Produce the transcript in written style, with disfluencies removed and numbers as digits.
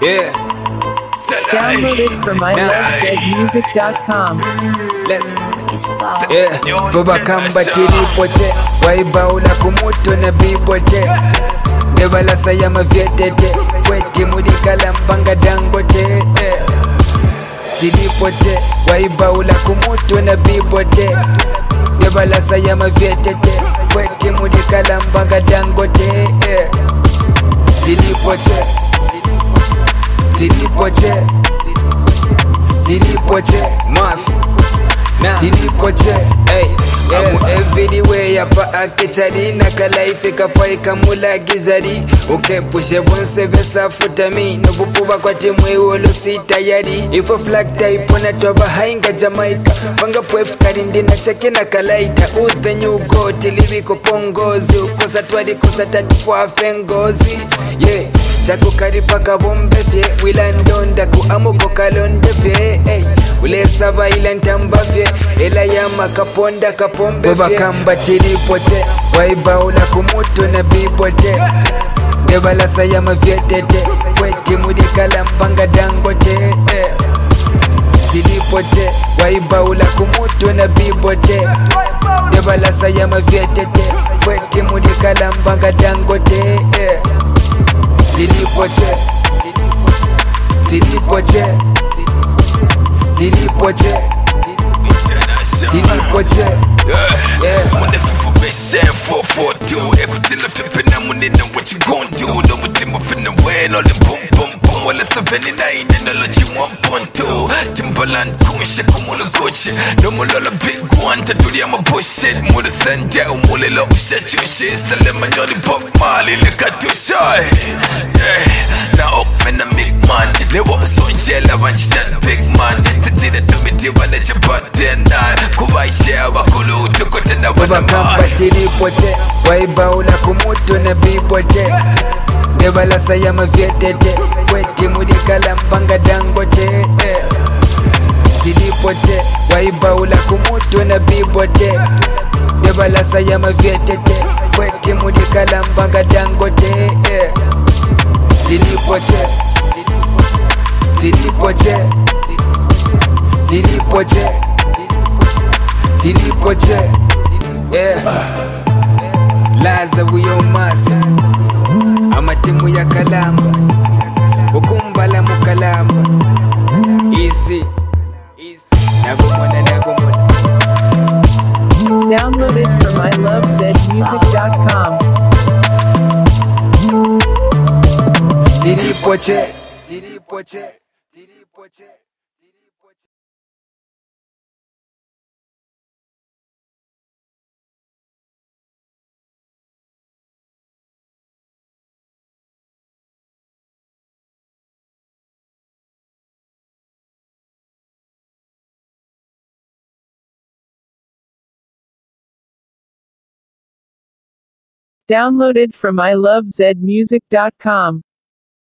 Yeah. Download it from ilovezmusic.com. Listen. Yeah. Vuba kamba tilipote waibaula kumutu na bibote Nebala sayama vietete Fweti mudikala mbanga dangote Tilipote waibaula kumutu na bibote Nebala sayama vietete Fweti mudikala mbanga dangote Tilipote Tilipote Tilipote Mafi Tilipote hey, yeah. Everywhere yapa akechari Nakalaife kafai kamula gizari Ukepushe vonse besa futami Nubupuba kwa timu iwolo sita yari Ifo flag type unatoba hainga Jamaica Panga pwef karindi na chake na kalaika Who's the new god tilibiko pongozi Ukosa twadi kosa tatifu afengozi Yeah Chaku karipaka bombe fye Wilandonda ku amuko kalonde fye hey. Ule saba ilantamba fye Ela yama kaponda kapombe fye Bubakamba tilipote Waibaula kumutu na bibote Nebala sayama vietete Fweti mudikala mbanga dangote Tilipote Waibaula kumutu na bibote Nebala sayama vietete Fweti mudikala mbanga dangote Tilipote Tilipote Tilipote Tilipote Mune fufu beshe 442 Ekutila fipe na munina what you gon' do No mutima finna win all the boom boom boom Wala 79 and all you 1.2 Timbaland kumisha kumula Gucci No mulala big one Tatulia ma bullshit Mula send down Mula la ushet you shit Salema nyoni Bob Marley Lika tu shy Now up man a big man Newa usonjela vanchi that big man Tatida tumiti wana jabatena Kuwaisha wakulu tuko tena wana Bubakamba tilipote Waibaula kumutu na bibote Nebala sayama vietete Fweti mudikala mbanga dangote Tilipote Waibaula kumutu na bibote Nebala sayama vietete Fweti mudikala mbanga dangote Tilipote Tilipote Tilipote Tilipote Laza wiyo masa Amatimu ya kalamba Ukumbala mukalamba Easy Nagumona nagumona Download it from ilovezmusic.com. Tilipote Tilipote Tilipote Downloaded from ilovezmusic.com.